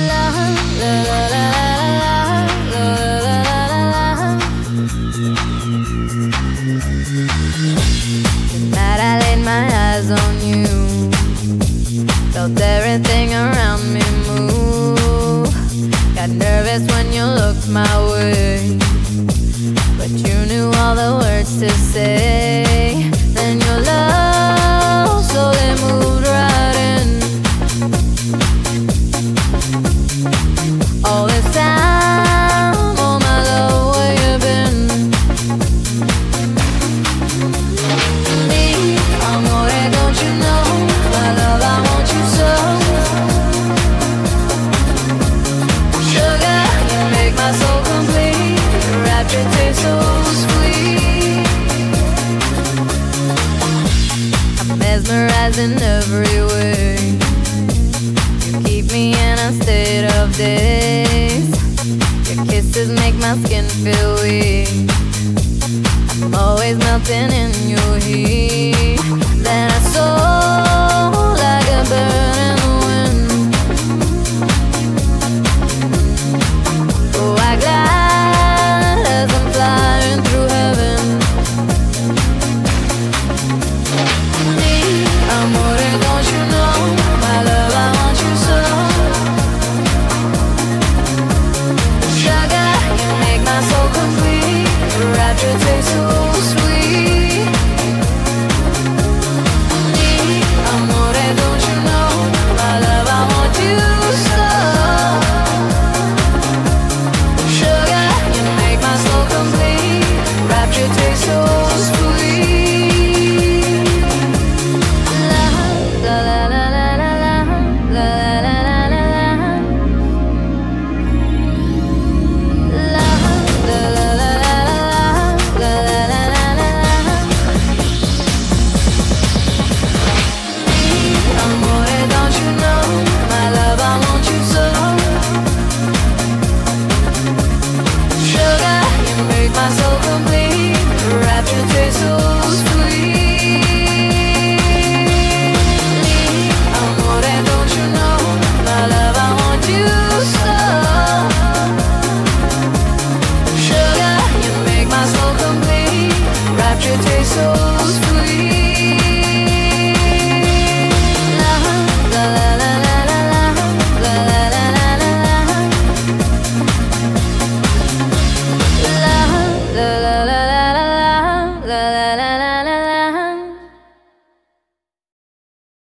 la la la la la la la. Tonight I laid my eyes on you, felt everything around me move. Got nervous when you looked my way, but you knew all the words to say. Then your love slowly moved right in. All this time, oh my love, where you been? Me, amore, don't you know? My love, I want you so. Sugar, you make my soul complete. Your rapture tastes so sweet. I'm mesmerized in every way. You keep me in a state of daze. Your kisses make my skin feel weak. I'm always melting in your heat.